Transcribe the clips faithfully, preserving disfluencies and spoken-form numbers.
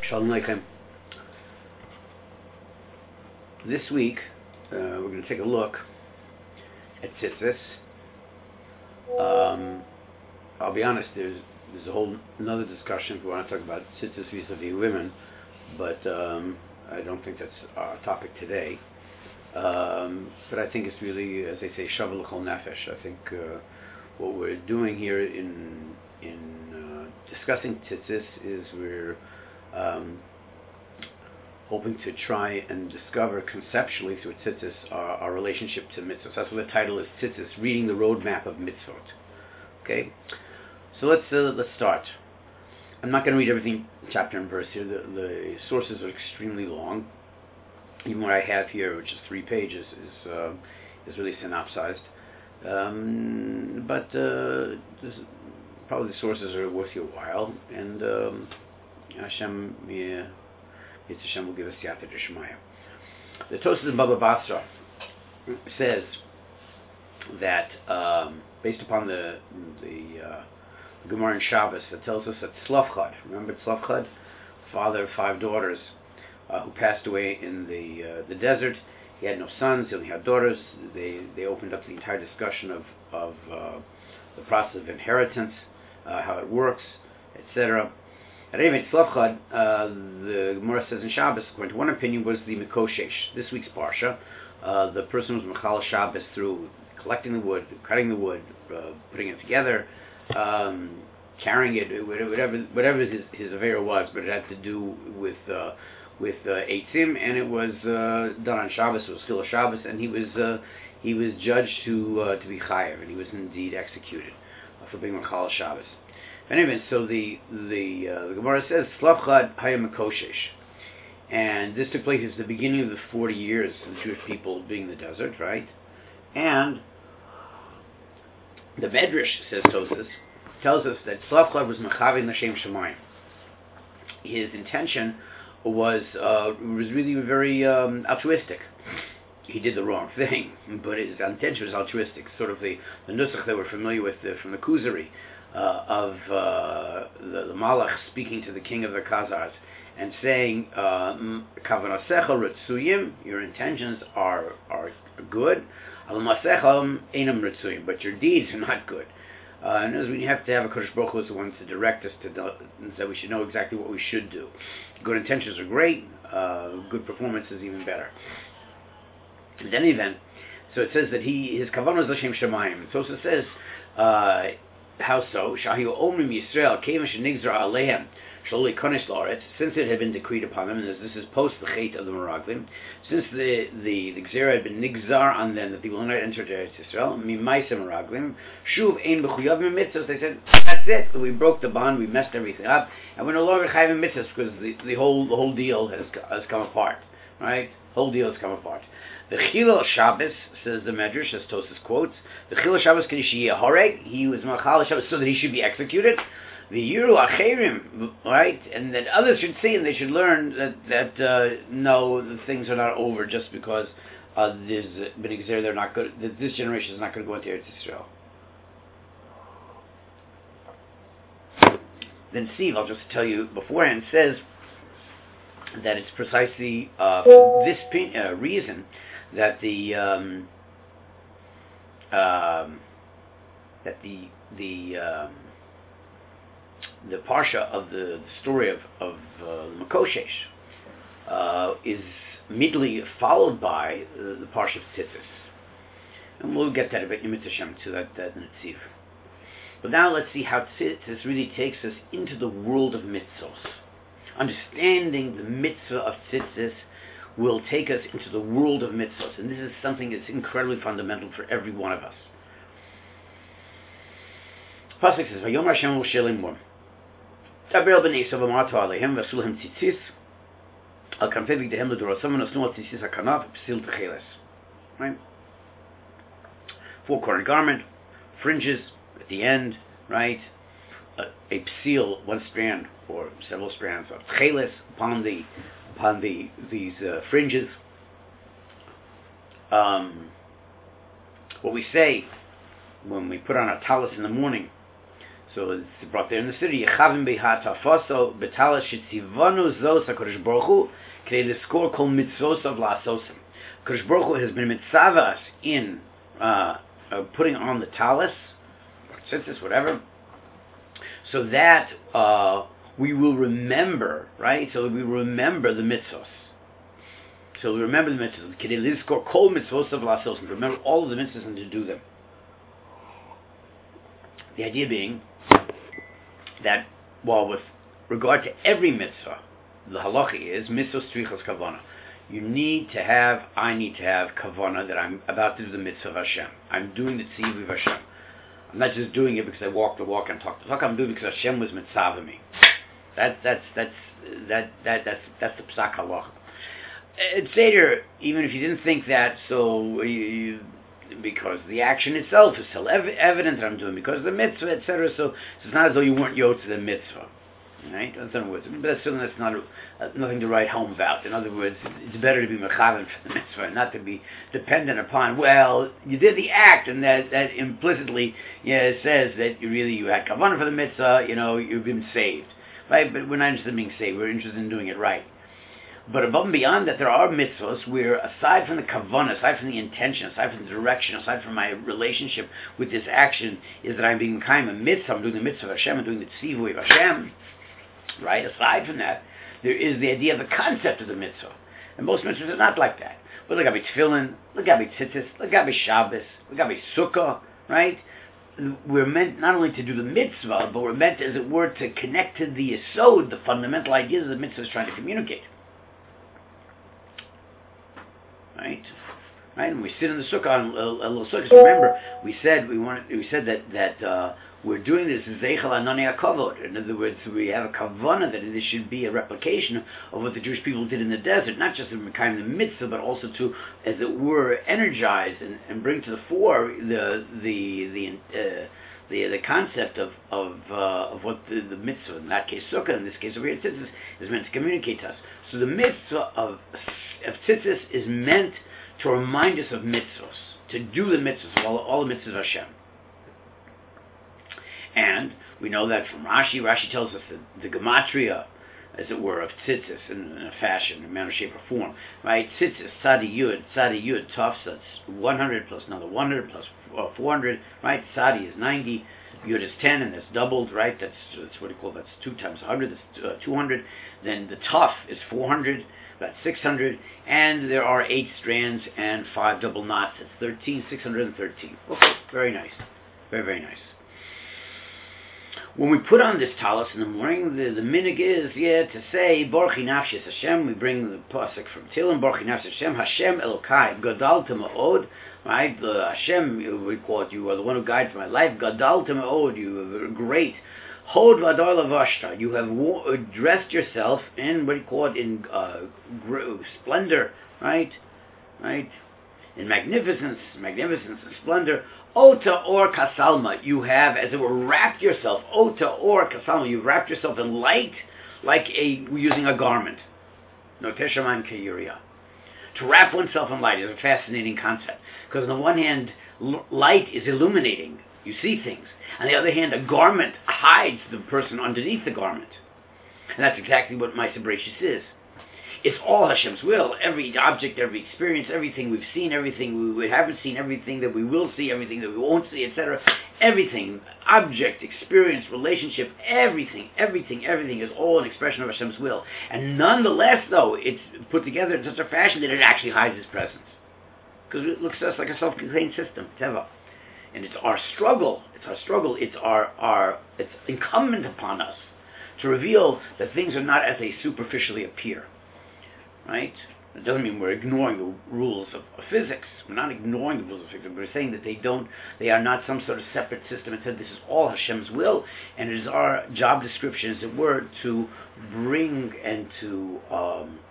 Shalom Aleichem. This week, uh, we're going to take a look at tzitzis. Um, I'll be honest, there's there's a whole another discussion if we want to talk about tzitzis vis-a-vis women, but um, I don't think that's our topic today. Um, but I think it's really, as they say, shavu l'chol nefesh. I think uh, what we're doing here in in uh, discussing tzitzis is we're um, hoping to try and discover conceptually through tzitzis our, our relationship to mitzvot. That's what the title is, tzitzis, reading the roadmap of mitzvot. Okay, so let's uh, let's start. I'm not going to read everything chapter and verse here. The, the sources are extremely long. Even what I have here, which is three pages, is uh, is really synopsized. Um, but uh, this, probably the sources are worth your while, and um, Hashem, yeah, Hashem will give us Yata D'Shmaya. The Tosas in Baba Basra says that um, based upon the the uh, Gemara in Shabbos, that tells us that Tzlafchad, remember Tzlafchad, father of five daughters, uh, who passed away in the uh, the desert. He had no sons; he only had daughters. They they opened up the entire discussion of of uh, the process of inheritance, uh, how it works, et cetera. At any rate, Tzlafchad, uh, the Gemara says in Shabbos, according to one opinion, was the Mikoshesh. This week's Parsha, uh, the person was Mechal Shabbos through collecting the wood, cutting the wood, uh, putting it together, um, carrying it, whatever whatever his, his affair was, but it had to do with uh, with uh, Eitzim, and it was uh, done on Shabbos. It was still a Shabbos, and he was uh, he was judged to uh, to be chayav, and he was indeed executed uh, for being Mechal Shabbos. Anyway, so the the, uh, the Gemara says Tzlafchad Haya Mikoshesh, and this took place at the beginning of the forty years of the Jewish people being in the desert, right? And the Medrash, says Tosas, tells us that Tzlafchad was Mechavin L'Shem Shemayim. His intention was uh, was really very um, altruistic. He did the wrong thing, but his intention was altruistic. Sort of the, the nusach that we're familiar with uh, from the Kuzari. Uh, of uh, the, the Malach speaking to the king of the Khazars and saying, "Kavanasecha ritzuyim, your intentions are are good, almasecham einam ritzuyim, but your deeds are not good." Uh, and as we have to have a Kodesh Baruch Hu as the one to direct us to do, that we should know exactly what we should do. Good intentions are great. Uh, good performance is even better. In any event, so it says that he his kavanah is l'shem shemayim. So it says. Uh, How so? Shahiu Omrim Yisrael Kevin Shenigzar Alehem Shaloi Konesh La'aretz. Since it had been decreed upon them, and this, this is post the Chet of the Meraglim, since the the the Gzera had been nigzar on them that they will not enter Eretz Yisrael, Mimaisa Meraglim Shuv Ein B'Chuyav Mitzvos. They said that's it. We broke the bond. We messed everything up, and we're no longer Chayav Mitzvos because the the whole the whole deal has has come apart. Right? The whole deal has come apart. The Chilul Shabbos, says the Medrash, as Tosas quotes, the Chilul Shabbos Kedishiyah Horeg, he was Machal Shabbos so that he should be executed. The Yiru Acherim, right, and that others should see and they should learn that that uh, no, the things are not over just because uh, there's been exer they're not good. That this generation is not going to go into Eretz Yisrael. Then Steve, I'll just tell you beforehand, says that it's precisely uh, for this pe- uh, reason that the um, um, that the the um, the parsha of the, the story of of uh, Mikoshesh uh, is immediately followed by uh, the parsha of Tzitzis, and we'll get that a bit to that that Netziv. But now let's see how Tzitzis really takes us into the world of mitzvos. Understanding the mitzvah of Tzitzis will take us into the world of mitzvahs, and this is something that's incredibly fundamental for every one of us. Pasuk says, "Vayom Hashem Moshe lemor, Daber b'nei Esav v'amartu alehem v'asu lehem tzitzis al kanfei bigdehem l'dorosav v'nasnu al tzitzis hakanaf p'sil techeles." Right? Four-cornered garment, fringes at the end, right? A, a psil, one strand or several strands of techeles upon the upon the these uh, fringes. Um, what we say when we put on our talis in the morning, so so it's brought there in the city. Yechavim behat hafoso betala shetzivonu zos HaKadosh Baruch Hu k'dei l'skor kol mitzvosav la'asosim. HaKadosh Baruch Hu has been mitzvah us in uh, uh, putting on the talis, or tzitzis, whatever, so that uh, we will remember, right? So that we remember the mitzvos. So we remember the mitzvahs. K'dei l'skor kol mitzvosav la'asosim. Remember all of the mitzvahs and to do them. The idea being that, well, with regard to every mitzvah, the halacha is mitzvos tzrichos kavana. You need to have, I need to have kavana that I'm about to do the mitzvah of Hashem. I'm doing the tzivu of Hashem. I'm not just doing it because I walk the walk and talk the talk. I'm doing it because Hashem was mitzvah me. That, that's that's that that that's that's the psak halacha. It's Seder, even if you didn't think that, so you. you because the action itself is still ev- evident that I'm doing because of the mitzvah, et cetera. So, so it's not as though you weren't yod to the mitzvah, right? That's in other words, but that's still that's not a, uh, nothing to write home about. In other words, it's better to be mechavan for the mitzvah, not to be dependent upon. Well, you did the act, and that that implicitly, yeah, says that you really you had kavanah for the mitzvah. You know, you've been saved, right? But we're not interested in being saved. We're interested in doing it right. But above and beyond that, there are mitzvahs where, aside from the kavanah, aside from the intention, aside from the direction, aside from my relationship with this action, is that I'm being kind of a mitzvah, I'm doing the mitzvah of Hashem, I'm doing the tzivui of Hashem, right? Aside from that, there is the idea of the concept of the mitzvah. And most mitzvahs are not like that. But look at me tefillin, look at me tzitzis, look at me Shabbos, look at me sukkah, right? We're meant not only to do the mitzvah, but we're meant, as it were, to connect to the yesod, the fundamental ideas the mitzvah is trying to communicate. Right, right. And we sit in the sukkah on a little sukkah. So remember, we said we wanted. We said that that uh, we're doing this zeichel anani hakavod. In other words, we have a kavanah that this should be a replication of what the Jewish people did in the desert, not just in kind of the mitzvah, but also to, as it were, energize and, and bring to the fore the the the uh, the the concept of of uh, of what the, the mitzvah, in that case sukkah, in this case over here tzitzis, is meant to communicate to us. So the mitzvah of of tzitzis is meant to remind us of mitzvahs, to do the mitzvahs, all, all the mitzvahs of Hashem. And we know that from Rashi. Rashi tells us that the gematria, as it were, of tzitzis in, in a fashion, in a manner, shape, or form. Right? Tzitzis, tzadi yud, tzadi yud, tov, so that's one hundred plus another one hundred plus uh, four hundred. Right? Tzadi is ninety. Yud is ten, and that's doubled, right? That's that's what you call, that's two times one hundred, that's uh, two hundred. Then the tuf is four hundred, that's six hundred, and there are eight strands and five double knots. It's thirteen, six hundred thirteen. Okay, very nice. Very, very nice. When we put on this talis in the morning, the, the minig is, yeah, to say, Baruch Nafshis Hashem, we bring the pasuk from Tehillim, Baruch Nafshis Hashem, Hashem Elokai, Gadalta Ma'od, right? The Hashem, we call it, you are the one who guides my life, Gadalta Ma'od, you are great. Hod Vadar Lavashta, you have wo- dressed yourself in, what do you call it, in uh, gr- splendor, right? Right? In magnificence, magnificence and splendor. Ota or kasalma, you have, as it were, wrapped yourself. Ota or kasalma, you've wrapped yourself in light, like a using a garment. No teshaman keyuria. To wrap oneself in light is a fascinating concept, because on the one hand, l- light is illuminating. You see things. On the other hand, a garment hides the person underneath the garment, and that's exactly what Ma'aseh Bereishis is. It's all Hashem's will. Every object, every experience, everything we've seen, everything we haven't seen, everything that we will see, everything that we won't see, et cetera. Everything, object, experience, relationship, everything, everything, everything is all an expression of Hashem's will. And nonetheless, though, it's put together in such a fashion that it actually hides His presence. Because it looks to us like a self-contained system, Teva. And it's our struggle, it's our struggle, it's our, our, it's incumbent upon us to reveal that things are not as they superficially appear. Right? It doesn't mean we're ignoring the rules of, of physics. We're not ignoring the rules of physics. We're saying that they don't, they are not some sort of separate system. Instead, this is all Hashem's will, and it is our job description, as it were, to bring and to, um,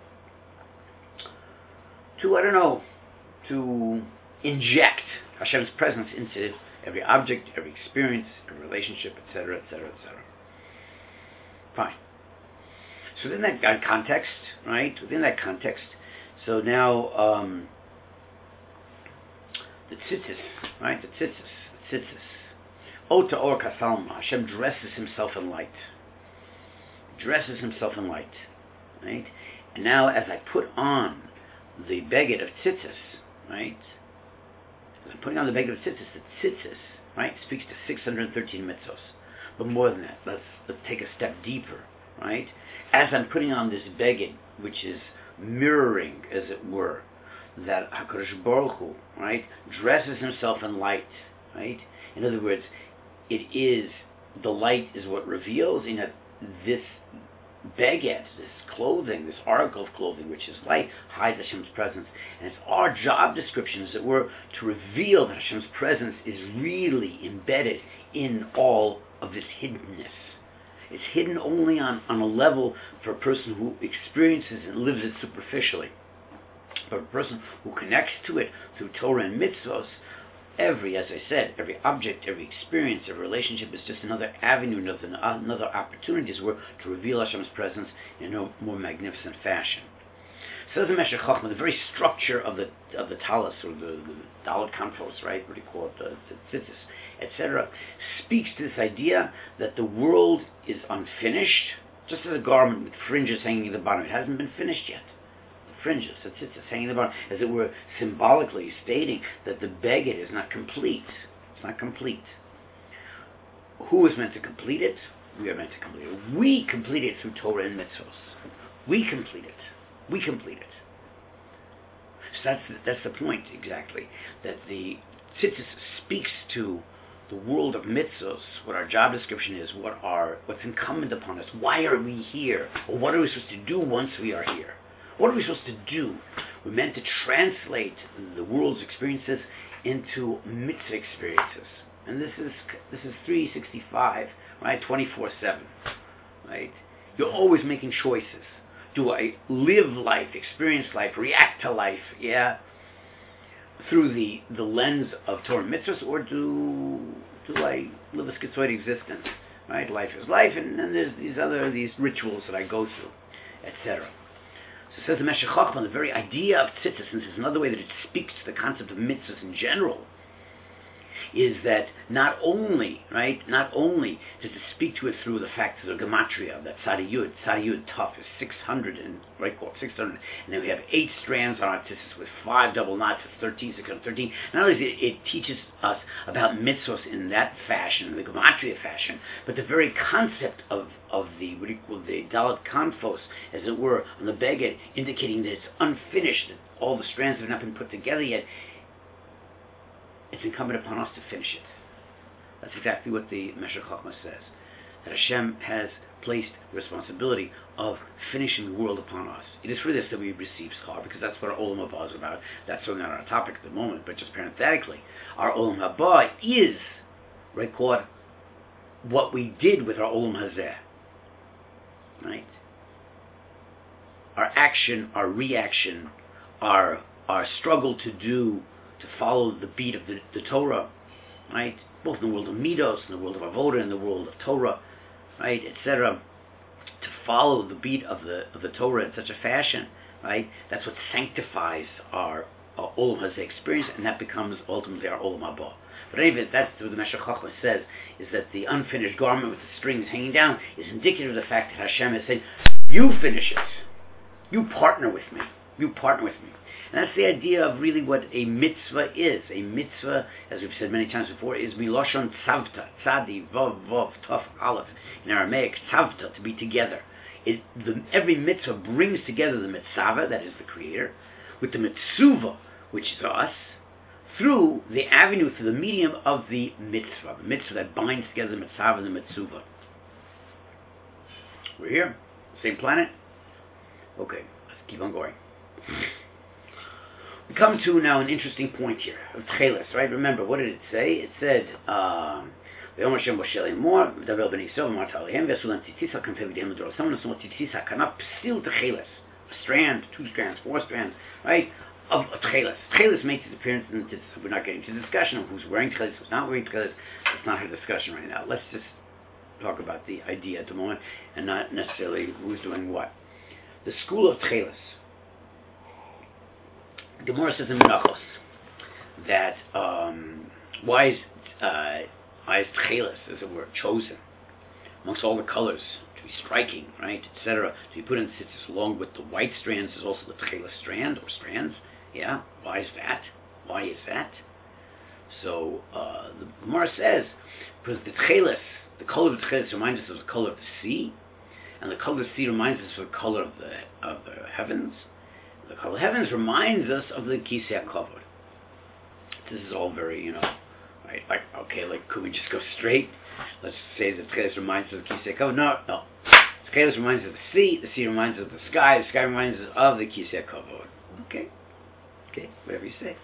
to I don't know, to inject Hashem's presence into every object, every experience, every relationship, et cetera, et cetera, et cetera. Fine. So within that context, right, within that context, so now um, the tzitzis, right, the tzitzis, the tzitzis. Ota or kasalma. Hashem dresses himself in light. Dresses himself in light. Right? And now as I put on the beged of tzitzis, right? As I'm putting on the beged of tzitzis, the tzitzis, right, speaks to six hundred thirteen mitzvos. But more than that, let's, let's take a step deeper, right? As I'm putting on this beged, which is mirroring, as it were, that HaKadosh Baruch Hu, right, dresses himself in light, right? In other words, it is, the light is what reveals, in that this beged, this clothing, this article of clothing, which is light, hides Hashem's presence. And it's our job description, as it were, to reveal that Hashem's presence is really embedded in all of this hiddenness. It's hidden only on, on a level for a person who experiences and lives it superficially. But a person who connects to it through Torah and mitzvos, every, as I said, every object, every experience, every relationship is just another avenue, another, another opportunity, as it were, to reveal Hashem's presence in a more magnificent fashion. Says the Meshech Chochmah, the very structure of the of the talis, or the, the Dalet Kanfos, right, what do you call it, the, the tzitzis, et cetera, speaks to this idea that the world is unfinished, just as a garment with fringes hanging at the bottom. It hasn't been finished yet. The fringes, the tzitzis hanging at the bottom, as it were, symbolically stating that the beged is not complete. It's not complete. Who is meant to complete it? We are meant to complete it. We complete it through Torah and mitzvos. We complete it. We complete it. So that's that's the point exactly. That the tzitzis speaks to the world of mitzvos, what our job description is, what our what's incumbent upon us. Why are we here? Or what are we supposed to do once we are here? What are we supposed to do? We're meant to translate the world's experiences into mitzvah experiences. And this is this is three sixty-five, right? twenty-four seven, right? You're always making choices. Do I live life, experience life, react to life, yeah, through the, the lens of Torah and mitzvahs, or do do I live a schizoid existence, right? Life is life, and then there's these other, these rituals that I go through, et cetera. So says the Meshech Chochmah, the very idea of tzitzis, and this is another way that it speaks to the concept of mitzvahs in general, is that not only, right, not only does it speak to it through the fact of the gematria, that Tzadiyud, Tzadiyud Tuf is six hundred, and right, called six hundred, and then we have eight strands on our tzitzis with five double knots, it's thirteen, six hundred thirteen. Not only does it, it teaches us about mitzvos in that fashion, the gematria fashion, but the very concept of, of the, what do you call, the Dalet Kanfos, as it were, on the beged, indicating that it's unfinished, that all the strands have not been put together yet. It's incumbent upon us to finish it. That's exactly what the Meshech Chochmah says. That Hashem has placed the responsibility of finishing the world upon us. It is for this that we receive schar, because that's what our Olam Haba is about. That's certainly not our topic at the moment, but just parenthetically, our Olam Haba is, right, called what we did with our Olam Hazeh. Right? Our action, our reaction, our our struggle to do, to follow the beat of the, the Torah, right? Both in the world of Midos, in the world of Avodah, in the world of Torah, right, et cetera. To follow the beat of the of the Torah in such a fashion, right? That's what sanctifies our, our Olam Hazeh experience, and that becomes ultimately our Olam Haba. But anyway, that's what the Meshech Chochmah says, is that the unfinished garment with the strings hanging down is indicative of the fact that Hashem has said, you finish it. You partner with me. You partner with me. And that's the idea of really what a mitzvah is. A mitzvah, as we've said many times before, is miloshon tzavta, tzadi, vav, vav, taf, aleph. In Aramaic, tzavta, to be together. It, the, every mitzvah brings together the mitzvah, that is the Creator, with the mitzvah, which is us, through the avenue, through the medium of the mitzvah, the mitzvah that binds together the mitzvah and the mitzvah. We're here, same planet. Okay, let's keep on going. We come to now an interesting point here of Tcheles, right? Remember, what did it say? It said, um, someone knows what tzitzisa cannot still Tcheles, a strand, two strands, four strands, right? Of Tcheles. Tcheles makes its appearance in the tzitzis. We're not getting to the discussion of who's wearing Tcheles, who's not wearing Tcheles. It's not a discussion right now. Let's just talk about the idea at the moment and not necessarily who's doing what. The school of Tcheles. Gemara says in Menachos that um, why is uh, Why is tchelis, as it were, chosen amongst all the colors to be striking, right, et cetera, to be put in tzitzis along with the white strands is also the tchelis strand or strands. Yeah, why is that? Why is that? So uh, the Gemara says because the tchelis, the color of the tchelis reminds us of the color of the sea, and the color of the sea reminds us of the color of the of the heavens. The color of the heavens reminds us of the kisei hakavod. This is all very, you know, right? Like, okay, like, could we just go straight? Let's say the tchelis reminds us of the kisei hakavod. No, no. The tchelis reminds us of the sea. The sea reminds us of the sky. The sky reminds us of the kisei hakavod. Okay, okay, whatever you say.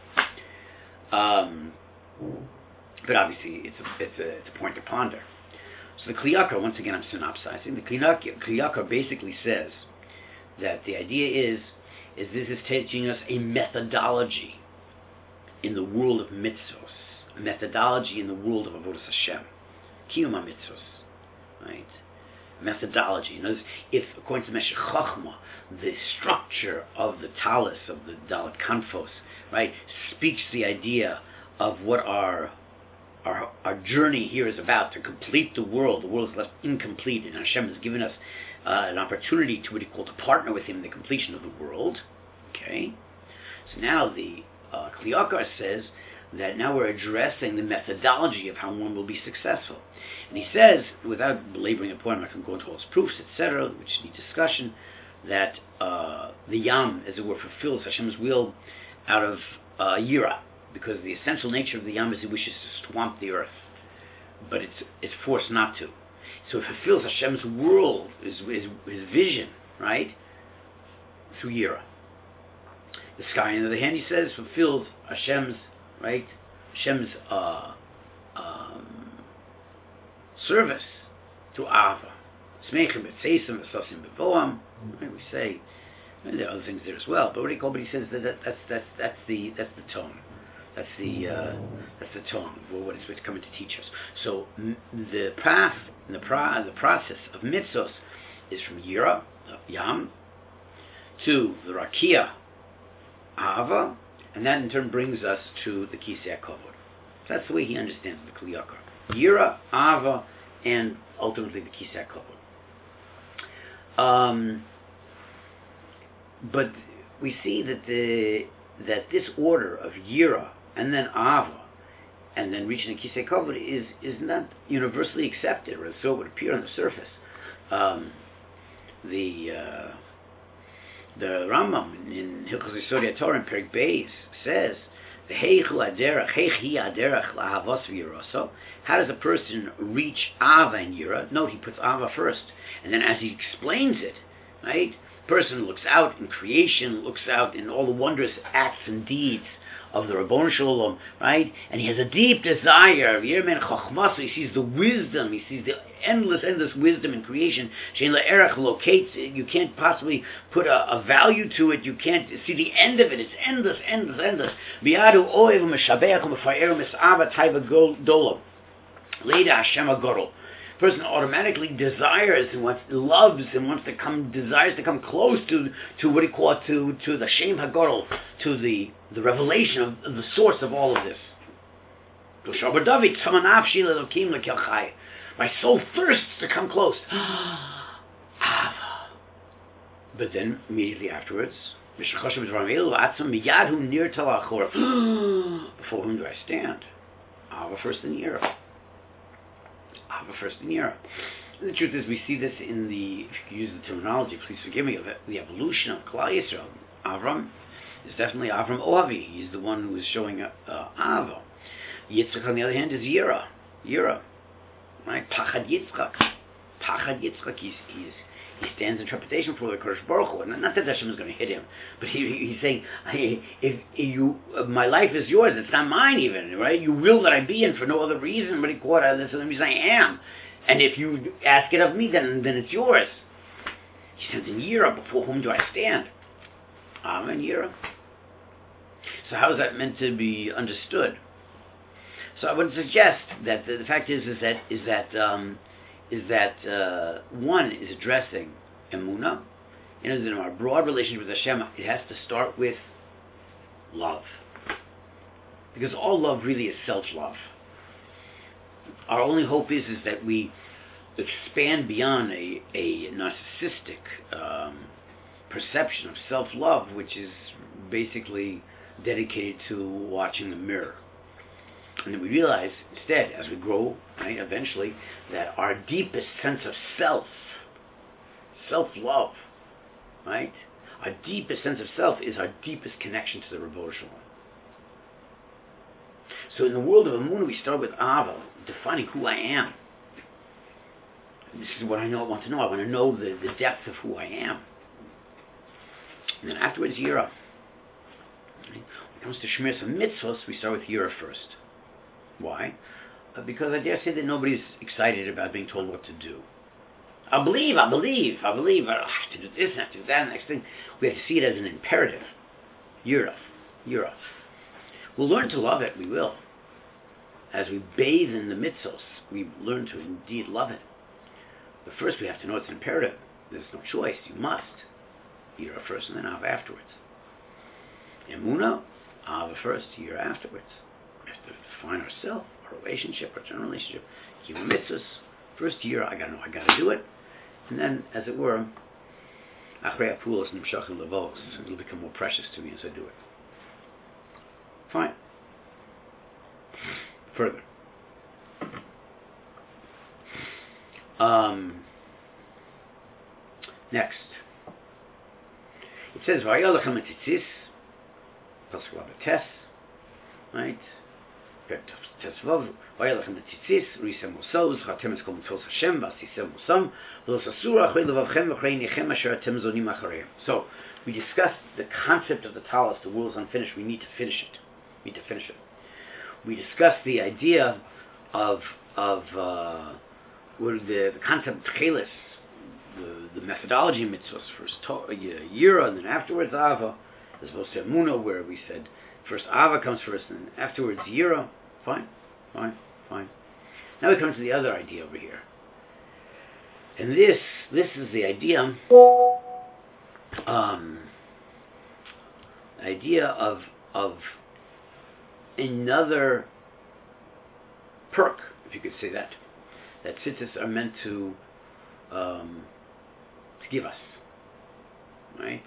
Um, but obviously, it's a it's a it's a point to ponder. So the Kli Yakar, once again, I'm synopsizing. The Kli Yakar, Kli Yakar basically says that the idea is is this is teaching us a methodology in the world of mitzvos, a methodology in the world of avodas Hashem, kiyum mitzvos, right? Methodology. In other words, if according to Meshech Chochmah, the structure of the talis of the Dalet Kanfos, right, speaks the idea of what our our our journey here is about, to complete the world. The world is left incomplete, and Hashem has given us uh, an opportunity to what he called to partner with him in the completion of the world. Okay, so now the uh, Kli Yakar says that now we're addressing the methodology of how one will be successful, and he says, without belaboring the point, I'm not going to go into all his proofs, et cetera, which need discussion, that uh, the Yam, as it were, fulfills Hashem's will out of uh, Yira, because the essential nature of the Yam is he wishes to swamp the earth, but it's it's forced not to. So it fulfills Hashem's world, his, his, his vision, right, through Yira. The sky, on the other hand, he says, fulfills Hashem's, right, Hashem's uh, um, service to Ava. Smeichim b'tzeisim v'sosim b'voam. We say, and there are other things there as well. But what do you call? But he says that, that that's that's that's the that's the tone. That's the uh, that's the tone of what it's coming to teach us. So m- the path, the pra- the process of mitzvos is from Yira, Yam, to the Rakia, Ava, and that in turn brings us to the Kisei HaKavod. That's the way he understands the Kli Yakar. Yira, Ava, and ultimately the Kisei HaKavod. Um, but we see that the that this order of Yira and then Ava and then reaching the Kisei HaKavod is is not universally accepted, or so it would appear on the surface. Um, the uh, the Rambam in Hilchos Yesodei Torah in Perek Beis says, how does a person reach Ava and Yira? Note, he puts Ava first, and then as he explains it, right, the person looks out in creation, looks out in all the wondrous acts and deeds of the Rabbon Shalom, right? And he has a deep desire. Yermen Chochmas, he sees the wisdom, he sees the endless, endless wisdom in creation. Shein LaErech locates it. You can't possibly put a, a value to it. You can't see the end of it. It's endless, endless, endless. Biadu oev u'meshabeach u'mefayer u'mes'ava taiva dolam. Leida Hashem HaGorol. Person automatically desires and wants, loves and wants to come, desires to come close to to what he calls to to the Shem HaGorol, to the the revelation of, of the source of all of this. My soul thirsts to come close. But then immediately afterwards, before whom do I stand? Ava first in the earth. Ava first in Yira. And the truth is, we see this in the, if you use the terminology, please forgive me, of it, the evolution of Klal Yisrael. Avram is definitely Avram Oavi. He's the one who is showing uh, Ava. Yitzchak, on the other hand, is Yira. Yira. Right? Pachad Yitzchak. Pachad Yitzchak. He's, he's, he stands in trepidation for the Kodesh Baruch Hu. And not that Hashem is going to hit him, but he, he's saying, hey, if you, uh, my life is yours, it's not mine even, right? You will that I be in for no other reason, but that's the reason I am. And if you ask it of me, then then it's yours. He says, in Yira, before whom do I stand? I'm in Yira. So how is that meant to be understood? So I would suggest that the, the fact is is that is that um, is that uh, one is addressing Emunah. You know, in our broad relationship with Hashem, it has to start with love, because all love really is self-love. our only hope is is that we expand beyond a, a narcissistic um, perception of self-love, which is basically dedicated to watching the mirror. And then we realize, instead, as we grow, right, eventually, that our deepest sense of self, self-love, right, our deepest sense of self is our deepest connection to the Rebbeinu Shalom. So in the world of Emunah, we start with Ava, defining who I am. This is what I know. I want to know. I want to know the, the depth of who I am. And then afterwards, Yira. When it comes to Shmiras HaMitzvos, we start with Yira first. Why? Uh, because I dare say that nobody's excited about being told what to do. I believe, I believe, I believe. I have to do this, I have to do that. Next thing, we have to see it as an imperative. Yira. Yira. We'll learn to love it. We will. As we bathe in the mitzvos, we learn to indeed love it. But first we have to know it's imperative. There's no choice. You must. Yira first and then Ava afterwards. Emunah, Ava first, Yira afterwards. We have to define ourselves, our relationship, our general relationship. Kiyum mitzvos. First Yira, I gotta know, I gotta do it. And then, as it were, Achrei Apulos Nimshachim Levos. It'll become more precious to me as I do it. Fine. Further. Um, next. It says, Vayolachem etzitzis, Pasuk Labates, right? Tesvav, Vayolachem etzitzis, Risem Osos, Chatem Eskom Tzos Hashem, Vasisem Osam, V'los Asura, Achrei Levavchem, Achrei Nechem, Asher Atem Zonim Achareim. So, we discussed the concept of the talis, the world is unfinished, we need to finish it. We need to finish it. We discussed the idea of, of, uh, Where the, the concept of Tchelis, the, the methodology of mitzvahs, first to, uh, Yira and then afterwards Ava, as opposed to Emunah, where we said first Ava comes first and afterwards Yira. Fine, fine, fine. Now we come to the other idea over here. And this this is the idea um, idea of of another perk, if you could say that. That tzitzis are meant to um, to give us, right?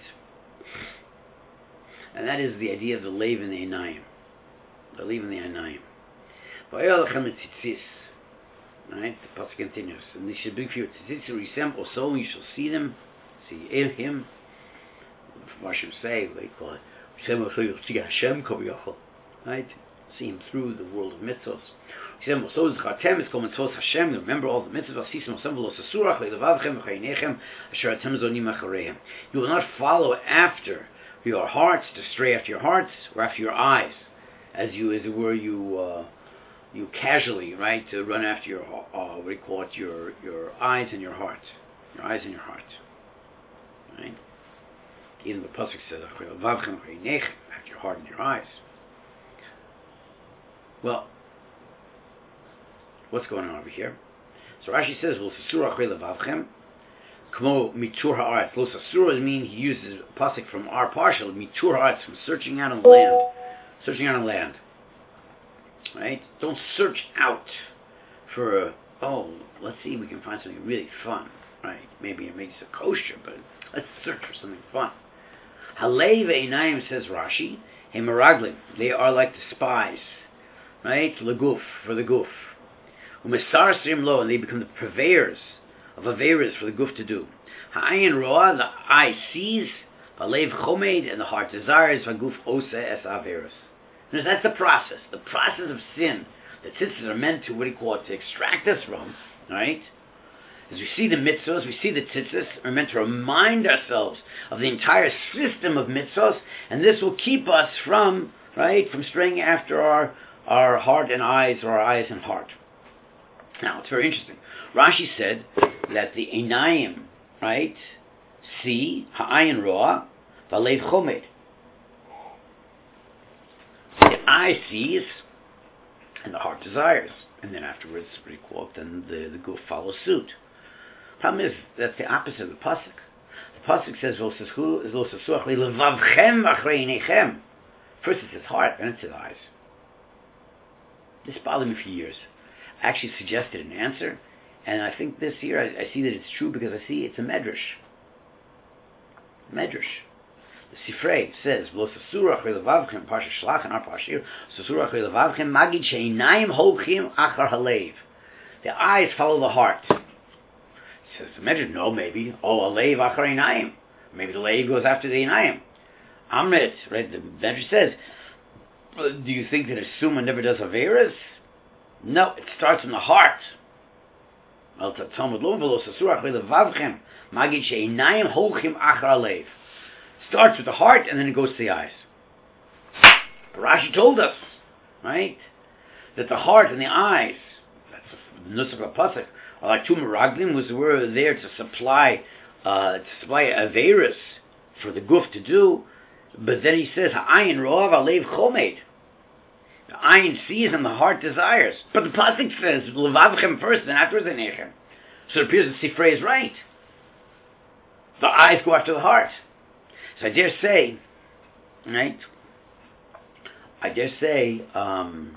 And that is the idea of the leiv and the einayim, the leiv and the einayim. Vayolachem etzitzis, right? The pasuk continues, and they should bring for you tzitzis risem also. You shall see them, see him. Mashim say, they call it Hashem Kaviyachol, right? See him through the world of mitzvos. Remember all the mitzvahs. You will not follow after your hearts, to stray after your hearts, or after your eyes, as you, as it were, you uh, you casually, right, to run after your, uh, what do you call it, your your eyes and your heart, your eyes and your heart, right? Even the pasuk says, after your heart and your eyes. Well, what's going on over here? So Rashi says, "Lo sasura achrei levavchem, kmo mitur haaretz." Lo sasura means he uses a pasuk from our partial mitur haaretz, from searching out on land, searching out on land. Right? Don't search out for oh, let's see, we can find something really fun. Right? Maybe it makes a kosher, but let's search for something fun. Halei ve'inayim, says Rashi, hemeraglim. They are like the spies, right? Leguf, for the guf. Umesarsim lo, and they become the purveyors of averas for the guf to do. Ha'ayin roa, the eye sees, v'alev chomed, and the heart desires, v'guf osa es averas. And that's the process, the process of sin that tzitzis are meant to, what do you call it, to extract us from, right? As we see the mitzvahs, we see the tzitzis are meant to remind ourselves of the entire system of mitzvahs, and this will keep us from, right, from straying after our, our heart and eyes, or our eyes and heart. Now, it's very interesting. Rashi said that the einayim, right, see, ha'ayin roa, v'alev chomed. The eye sees, and the heart desires. And then afterwards, what do you call it, then the, the guf follows suit. Problem is, that's the opposite of the pasuk. The pasuk says, first it says heart, then it says eyes. This bothered me for years. actually suggested an answer, and I think this year I, I see that it's true because I see it's a medrash. Medrash. The Sifrei says, "Lo sasura achrei levavchem parsha shlach and our parshir sasura achrei levavchem magid she'einayim holchim achar halev." The eyes follow the heart. Says the medrash, no, maybe oh alev achar einayim. Maybe the leiv goes after the einayim. Amrit, right? The medrash says, do you think that a suma never does averas? No, it starts in the heart. Starts with the heart and then it goes to the eyes. Rashi told us, right, that the heart and the eyes, that's the nusach of pasuk, are like two meraglim, was were there to supply, uh, to supply averas for the guf to do. But then he says, "Ha'ayin ro'av alev chomed." The ayin sees and the heart desires. But the pasuk says levavchem first, and afterwards einechem. So it appears that Sifrei is right. The eyes go after the heart. So I dare say, right? I dare say, um,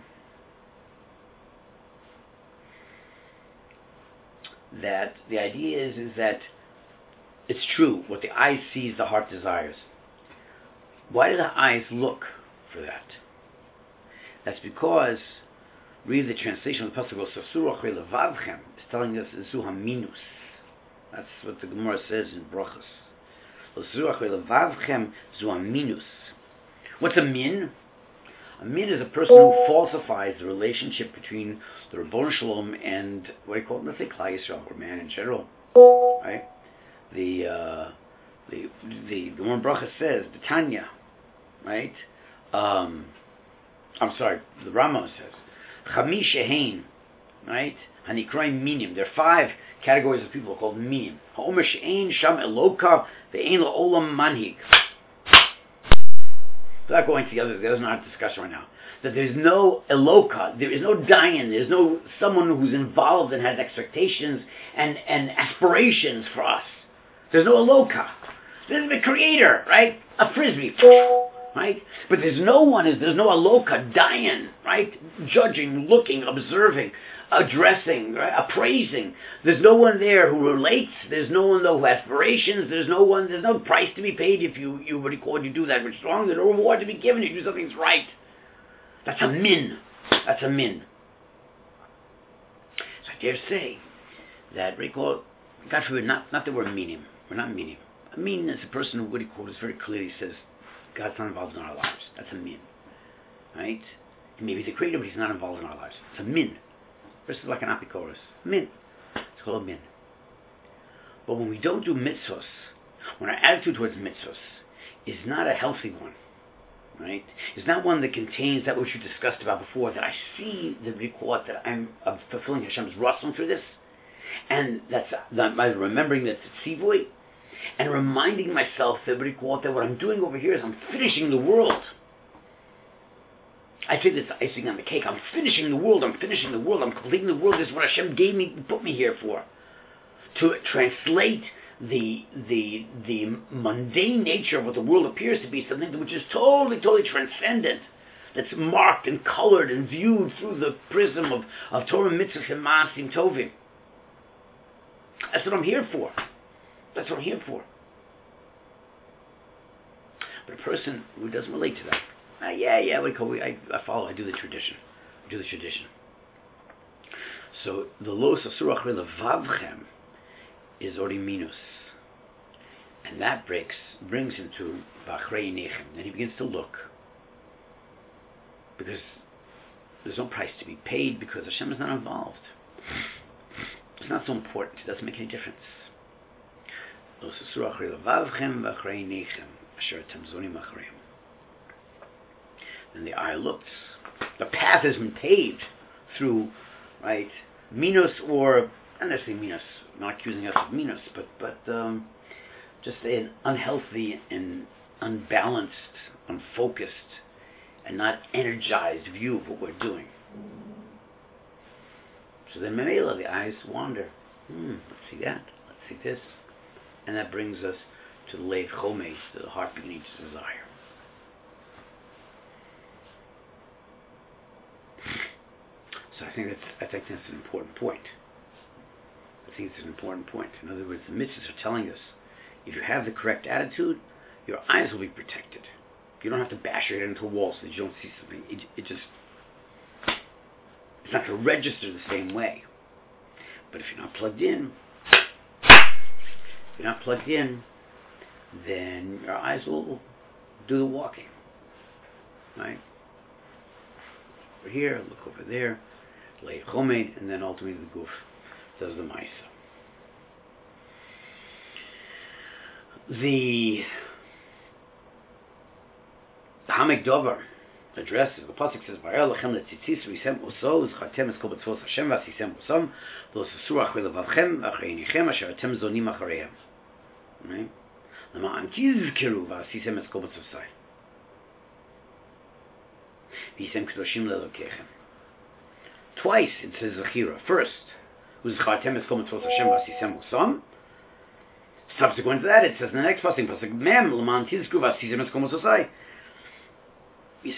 that the idea is is that it's true. What the eye sees, the heart desires. Why do the eyes look for that? That's because, read the translation of the pasuk, "Sasur achrei levavchem," is telling us zu haminus. That's what the Gemara says in Brachos. "Sasur achrei levavchem zu haminus." What's a min? A min is a person who falsifies the relationship between the Ribono Shel Olam and what do you call it? Let's say Klal Yisrael or man in general, right? The uh, the the the one Bracha says the Tanya, right? Um, I'm sorry, the Rambam says, Chamish Shehein, right? Hanikroim Minim. There are five categories of people called Minim. Ha'omer She'ein Sham Eloka Ve'ein La'olam Manhig. Without going together, there's not a discussion right now. That there's no Eloka, there is no Dayan, there's no someone who's involved and has expectations and, and aspirations for us. There's no Eloka. There's the Creator, right? A frisbee. Right? But there's no one, there's no aloka, dayan, right? Judging, looking, observing, addressing, right? Appraising. There's no one there who relates. There's no one though who has aspirations. There's no one, there's no price to be paid if you, you what do you call it, you do that which is wrong. There's no reward to be given if you do something that's right. That's a min. That's a min. So I dare say that, recall, God forbid, not, not that we're meaning. We're not meaning. A mean is a person who, what do you call it, very clearly says, God's not involved in our lives. That's a min. Right? He may be the creator, but he's not involved in our lives. It's a min. This is like an apikoros. Min. It's called a min. But when we don't do mitzvos, when our attitude towards mitzvos is not a healthy one, right? It's not one that contains that which we discussed about before, that I see the report that I'm uh, fulfilling Hashem's ratzon through this, and that's that by remembering that it's tzivui, and reminding myself that what I'm doing over here is I'm finishing the world. I say this icing on the cake. I'm finishing the world. I'm finishing the world. I'm completing the world. This is what Hashem gave me, put me here for. To translate the the the mundane nature of what the world appears to be, something which is totally, totally transcendent. That's marked and colored and viewed through the prism of, of Torah, mitzvahs, and maasim tovim. That's what I'm here for. That's what I'm here for. But a person who doesn't relate to that, uh, yeah, yeah, we call, I, I follow, I do the tradition. I do the tradition. So the lo sasurach levavchem is already minus. And that breaks, brings him to bachrei nechem. Then he begins to look. Because there's no price to be paid, because Hashem is not involved. It's not so important. It doesn't make any difference. Then the eye looks. The path has been paved through, right, minus, or not necessarily minus, not accusing us of minus, but but um, just an unhealthy and unbalanced, unfocused, and not energized view of what we're doing. So then Mamela, the eyes wander. Hmm, let's see that. Let's see this. And that brings us to the Lev Chomes, to the heart beginning to desire. So I think that's I think that's an important point. I think it's an important point. In other words, the mitzvahs are telling us, if you have the correct attitude, your eyes will be protected. You don't have to bash your head into a wall so that you don't see something. It, it just, it's not going to register the same way. But if you're not plugged in, if you're not plugged in, then your eyes will do the walking. Right? Over here, look over there, lay chomed, and then ultimately the guf does the ma'isa. The the Hamek Dover addresses the pasuk says, "Vayar lechem letzitzis v'yisem oso v'chatem es kol b'tzvos Hashem v'asisem osam v'los surach v'levavchem v'achreinichem asher atem zonim achareihem." Right? L'ma'an tizkeru v'asisem es kol b'tzvosai v'yisem kedoshim le'elokechem. Twice it says Zechira. First, who's chatem es kol b'tzvos Hashem v'asisem osam. Subsequent to that, it says in the next pasuk, pasuk mem l'ma'an tizkeru v'asisem es kol b'tzvosai. Says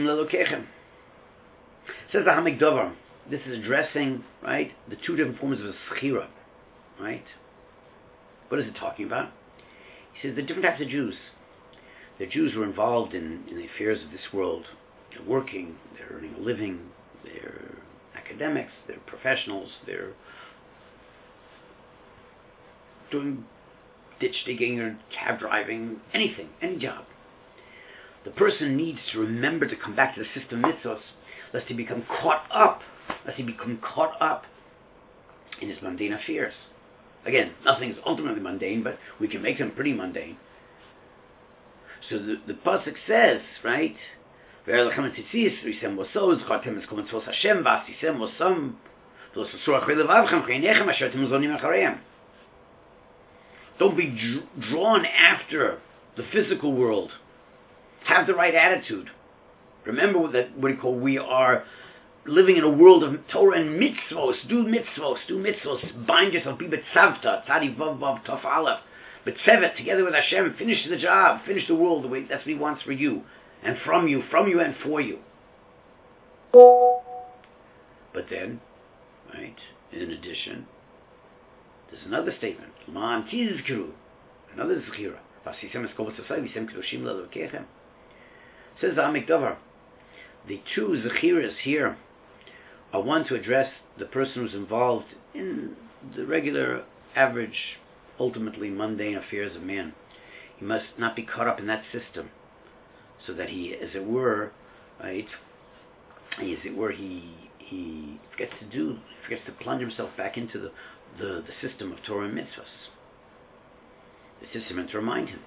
the Hamek Dover. This is addressing, right, the two different forms of a schira, right? What is it talking about? He says the different types of Jews. The Jews were involved in, in the affairs of this world. They're working, they're earning a living, they're academics, they're professionals, they're doing ditch digging or cab driving, anything, any job. The person needs to remember to come back to the system of mitzvahs, lest he become caught up, lest he become caught up in his mundane affairs. Again, nothing is ultimately mundane, but we can make them pretty mundane. So the, the pasuk says, right? Don't be drawn after the physical world. Have the right attitude. Remember that what we call we are living in a world of Torah and mitzvos. Do mitzvos, do mitzvos. Bind yourself. Be betzavta. Tzadi vav vav taf aleph. Betzevet, together with Hashem. Finish the job. Finish the world the way that's what He wants for you and from you, from you and for you. But then, right? In addition, there's another statement. L'ma'an tizkeru. Another zechira. V'asisem es kol b'tzvosai v'yisem kedoshim le'elokechem. Says the Hamek Dover, the two zechiras here are one to address the person who's involved in the regular, average, ultimately mundane affairs of man. He must not be caught up in that system, so that he, as it were, right, as it were, he he forgets to do, forgets to plunge himself back into the, the, the system of Torah and mitzvahs. The system and to remind him.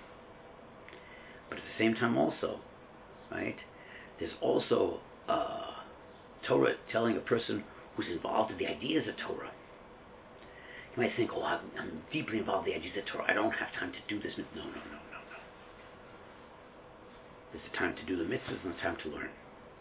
But at the same time also, right? There's also uh, Torah telling a person who's involved in the ideas of Torah. You might think, oh, I'm, I'm deeply involved in the ideas of Torah. I don't have time to do this. No, no, no, no, no. There's a time to do the mitzvahs and a time to learn.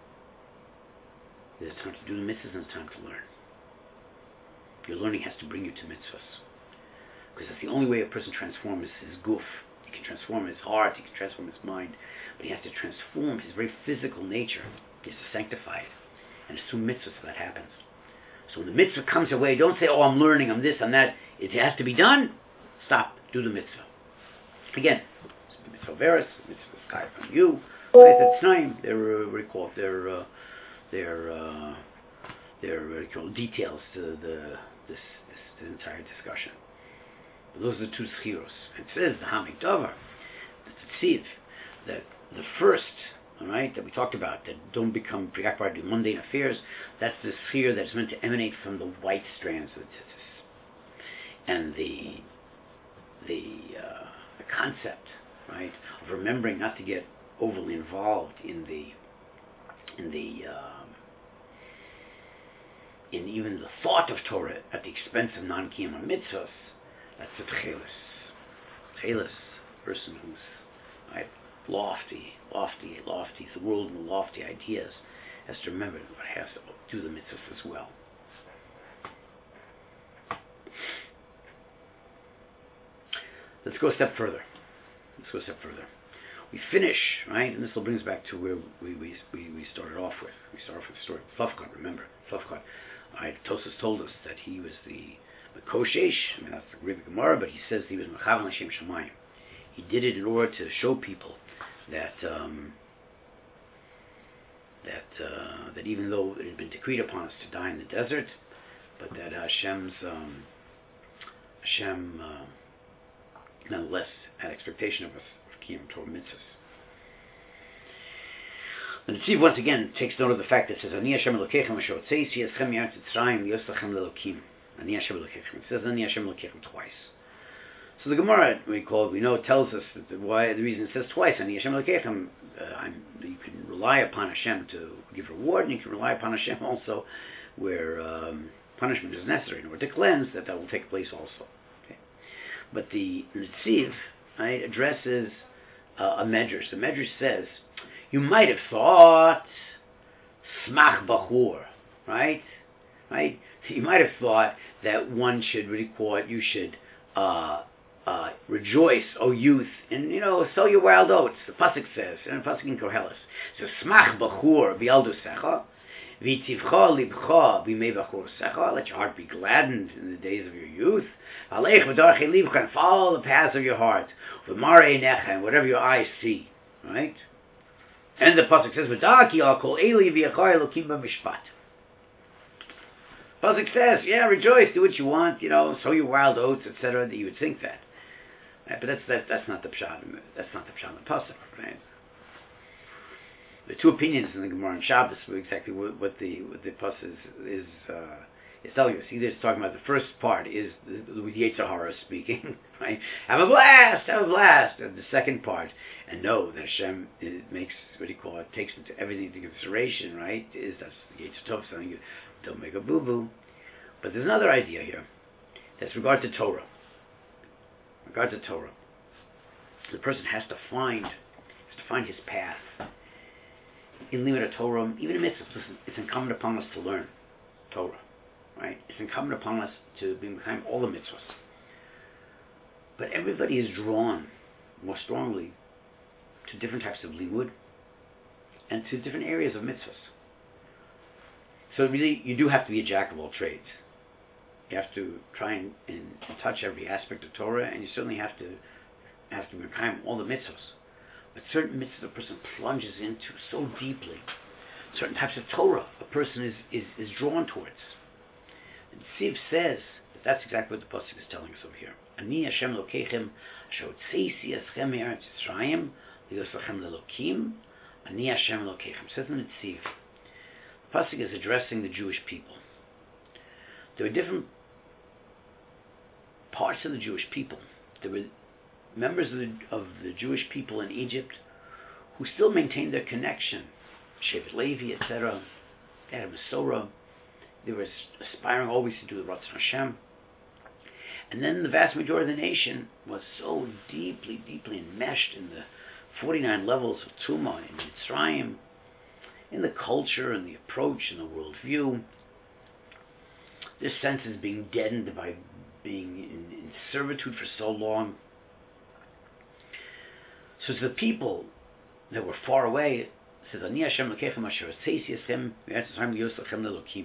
There's a time to do the mitzvahs and a time to learn. Your learning has to bring you to mitzvahs. Because that's the only way a person transforms his guf. He can transform his heart, he can transform his mind, but he has to transform his very physical nature. He has to sanctify it. And it's through mitzvahs that happens. So when the mitzvah comes your way, don't say, oh, I'm learning, I'm this, I'm that. It has to be done. Stop. Do the mitzvah. Again, mitzvah veris, mitzvah sky from you. Right? That's time. They're, uh, what do you call it? They're, uh, they're, uh, they're uh, called details to the, this, this, this entire discussion. Those are the two schiros. It says the Hamek Dover, the Tziv, that the first, all right, that we talked about, that don't become preoccupied with mundane affairs, that's the schir that's meant to emanate from the white strands of the tzitzis. And the the, uh, the concept, right, of remembering not to get overly involved in the in the um, in even the thought of Torah at the expense of non-kiyum mitzvahs. That's the tchelis. Tchelis, person who's right, lofty, lofty, lofty, the world and lofty ideas, has to remember what has to do the mitzvahs as well. Let's go a step further. Let's go a step further. we finish, right, and this will bring us back to where we we, we, we started off with. We started off with the story of Flavkot, remember, Flavkot. Right, Tosas told us that he was the Mekoshesh, I mean that's the Rebbe Gemara, but he says he was Mechavan L'Shem Shamayim. He did it in order to show people that um, that uh, that even though it had been decreed upon us to die in the desert, but that Hashem's um, Hashem uh, nonetheless had expectation of us of Kiyum Torah mitzvahs. The Netziv once again takes note of the fact that it says Ani Hashem Elokechem Asher Otzeis Yeschem Me'eretz Mitzrayim Liyoslachem Lelokim. Ani Hashem Elokechem. It says Ani Hashem Elokechem twice. So the Gemara, we call it, we know, tells us that the, why the reason it says twice Ani Hashem Elokechem. Uh, I'm, you can rely upon Hashem to give reward, and you can rely upon Hashem also where um, punishment is necessary in order to cleanse. That that will take place also. Okay. But the Netziv, right, addresses uh, a medrash. The medrash says, you might have thought smach bachur, right? Right? You might have thought that one should record, you should uh, uh, rejoice, O youth, and you know, sow your wild oats. The pasuk says, and the pasuk in Koheles, so smach bachur bialdusecha, v'tivcha libcha b'mei bachur secha. Let your heart be gladdened in the days of your youth. Alech v'darchei libcha, and follow the paths of your heart. V'marei necha, and whatever your eyes see, right? And the pasuk says, "V'daki al kol eli v'yachar elokim b'mishpat." Pasuk says, "Yeah, rejoice, do what you want, you know, sow your wild oats, et cetera" That you would think that, right? But that's that, that's not the pshat. That's not the pshat in the pasuk, right? The two opinions in the Gemara and Shabbos were exactly what, what the what the pasuk is is, uh, is telling us. Either it's talking about the first part is the, with Yetzer Hara speaking, right? Have a blast, have a blast. And the second part, and know that Hashem it makes what do you call it takes into everything into consideration, right? Is that's the Yetzer Tov telling you don't make a boo boo. But there's another idea here that's regard to Torah. Regard to Torah, the person has to find has to find his path. In Limud Torah, even in mitzvahs, listen, it's incumbent upon us to learn Torah, right? It's incumbent upon us to be behind all the mitzvahs. But everybody is drawn more strongly to different types of limud and to different areas of mitzvahs. So really, you do have to be a jack of all trades. You have to try and, and, and touch every aspect of Torah, and you certainly have to have to be behind all the mitzvahs. But certain mitzvahs a person plunges into so deeply. Certain types of Torah a person is, is, is drawn towards. And Siv says that that's exactly what the pasuk is telling us over here. Ani Hashem Elokechem asher hotzeisi eschem me'eretz Mitzrayim liyoslachem lelokim. Ani Hashem Elokechem. Says in the Siv. The pasuk is addressing the Jewish people. There were different parts of the Jewish people. There were members of the, of the Jewish people in Egypt who still maintained their connection, Shevet Levi, et cetera. They had a Masorah. They were aspiring always to do the Ratzon Hashem. And then the vast majority of the nation was so deeply, deeply enmeshed in the forty-nine levels of Tumah in Mitzrayim, in the culture and the approach and the worldview. This sense is being deadened by being in, in servitude for so long. So to the people that were far away, it says, Ani Hashem Elokechem asher hotzeisi eschem me'eretz Mitzrayim liyoslachem lelokim.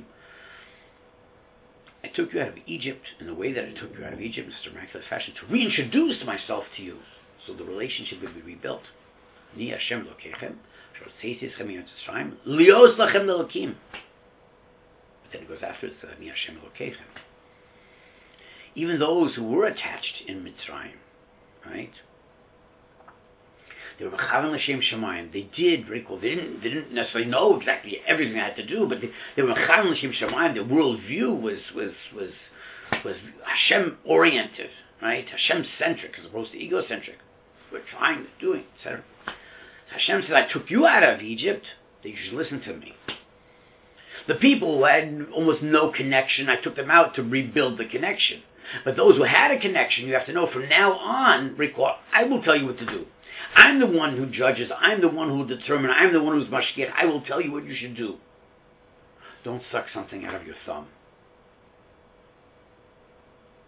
I took you out of Egypt in the way that I took you out of Egypt in such a miraculous fashion to reintroduce myself to you, so the relationship would be rebuilt. Ani Hashem Elokechem asher hotzeisi eschem me'eretz Mitzrayim liyoslachem lelokim. But then it goes after it, says Ani Hashem Elokechem. Even those who were attached in Mitzrayim, right? They were mechavan l'shem shamayim. They did very cool. They didn't. They didn't necessarily know exactly everything they had to do, but they, they were mechavan l'shem shamayim. Their worldview was was was was Hashem oriented, right? Hashem centric as opposed to egocentric. We're trying, doing, et cetera. So Hashem said, "I took you out of Egypt. That you should listen to me." The people who had almost no connection, I took them out to rebuild the connection. But those who had a connection, you have to know from now on, recall, I will tell you what to do. I'm the one who judges. I'm the one who will determine. I'm the one who's mashgiach. I will tell you what you should do. Don't suck something out of your thumb.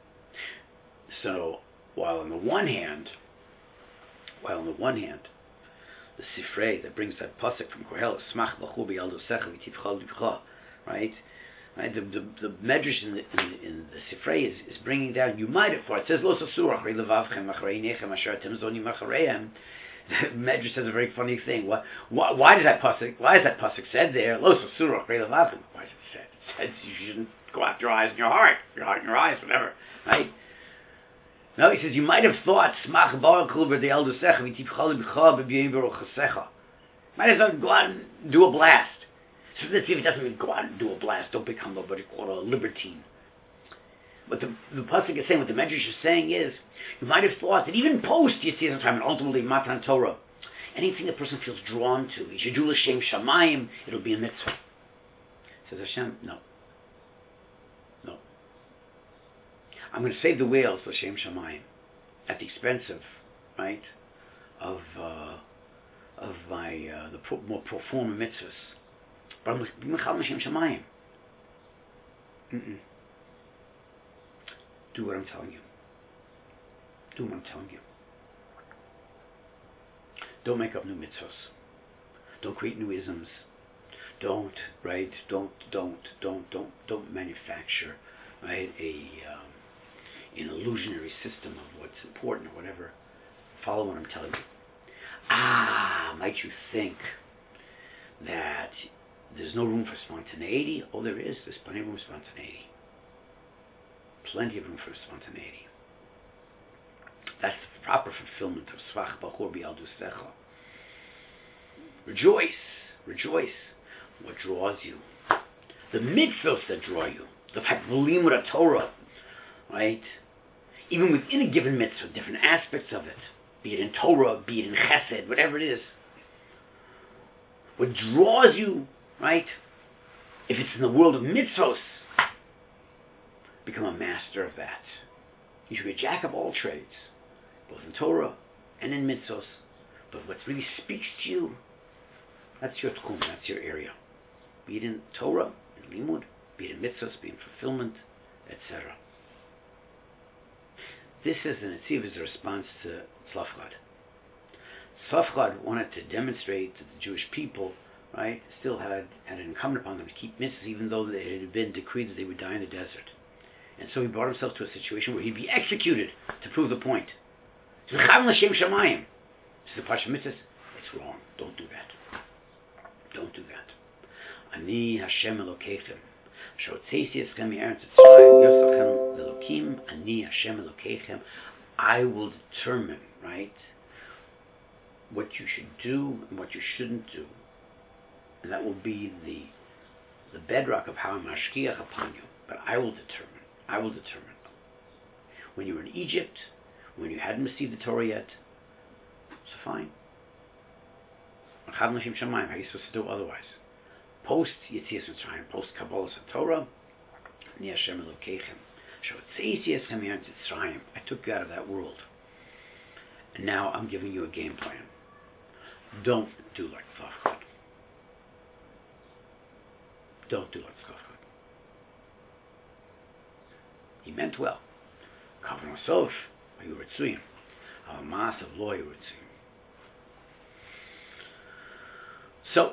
So, while on the one hand, while on the one hand, the Sifrei that brings that pasuk from Koheles, Smach b'chu b'yaldosecha v'tifchal livcha, right? Right? The the, the medrash in the in, in the Sifrei is, is bringing down. You might have thought it says Lo Sasur Achrei Levavchem Achrei Nechem Asher Atem Zonim Achreihem. The medrash says a very funny thing. Why, why why does that pasuk why is that pasuk said there? Lo Sasur Achrei Levavchem. Why is it said? It says you shouldn't go after your eyes and your heart, your heart and your eyes, whatever, right? No, he says you might have thought Smach Baruch Hu b'Yaldosecha v'tifchal livcha b'Yom Beruchasecha. Might as well go out and do a blast. So let's see if it doesn't mean go out and do a blast. Don't become what you call a libertine. What the, the pasuk is saying, what the Medrash is saying is, you might have thought that even post Yetzias Mitzrayim and ultimately Matan Torah, anything a person feels drawn to, he should do l'shem shamayim, it'll be a mitzvah. Says Hashem, no. No. I'm going to save the whales l'shem shamayim at the expense of, right, of uh, of my uh, the pro, more pro forma mitzvahs. But I'm Mechal L'Shem Shamayim. Do what I'm telling you. Do what I'm telling you. Don't make up new mitzvahs. Don't create new isms. Don't, right? Don't, don't, don't, don't, don't manufacture, right? A um, an illusionary system of what's important or whatever. Follow what I'm telling you. Ah, might you think that there's no room for spontaneity? Oh, there is. There's plenty of room for spontaneity. Plenty of room for spontaneity. That's the proper fulfillment of Svach Bachur B'Yaldosecha. Rejoice. Rejoice. What draws you? The mitzvahs that draw you. The fact of Limud Torah. Right? Even within a given mitzvah, different aspects of it. Be it in Torah, be it in Chesed, whatever it is. What draws you, right? If it's in the world of mitzvos, become a master of that. You should be a jack of all trades, both in Torah and in mitzvos. But what really speaks to you, that's your tchum, that's your area. Be it in Torah, in limud, be it in mitzvos, be it in fulfillment, et cetera. This is an Netziv as a response to Tzlafchad. Tzlafchad wanted to demonstrate that the Jewish people, right, still had, had it incumbent upon them to keep mitzvahs, even though it had been decreed that they would die in the desert. And so he brought himself to a situation where he'd be executed to prove the point. This is the Parsha Mitzvahs. It's wrong. Don't do that. Don't do that. Ani Hashem Elokeichem. Ani Hashem Elokeichem. I will determine, right, what you should do and what you shouldn't do. And that will be the the bedrock of how I'm mashkiach upon you. But I will determine. I will determine. When you were in Egypt, when you hadn't received the Torah yet, it's fine. How are you supposed to do otherwise? Post Yetzias Mitzrayim, post Kabbalah Torah, Ani Hashem Elokeichem. I took you out of that world. And now I'm giving you a game plan. Don't do like Tzlafchad. Don't do like Tzlafchad. He meant well. Kavan Sof, you were tzuyim. Al Maas of law, you were tzuyim. So,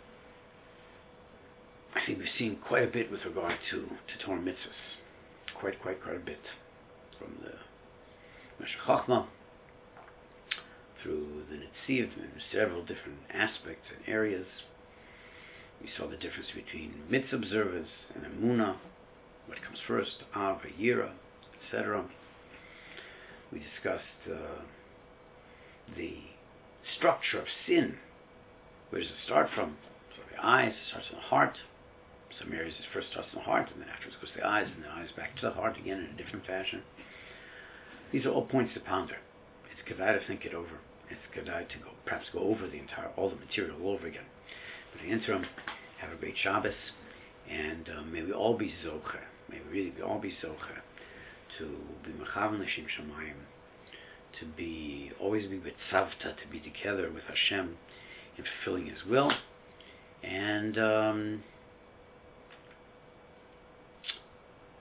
I think we've seen quite a bit with regard to, to Torah mitzvahs. Quite, quite, quite a bit. From the Meshech Chochmah through the Netziv in several different aspects and areas. We saw the difference between mitzvah observers and emunah, what comes first, av, yira, et cetera. We discussed uh, the structure of sin. Where does it start from? So the eyes, it starts in the heart. Some areas it first starts in the heart, and then afterwards goes to the eyes, and the eyes back to the heart again in a different fashion. These are all points to ponder. It's kedai to think it over. It's kedai to go, perhaps go over the entire, all the material all over again. But in the interim, have a great Shabbos, and uh, may we all be zocher. May we really be, all be zocher to be mechavan l'shem shamayim, to be always be with tzavta, to be together with Hashem in fulfilling His will, and um,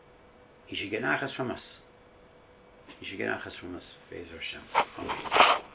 He should get nachas from us. He should get nachas from us. Be'ezer Hashem. Amen.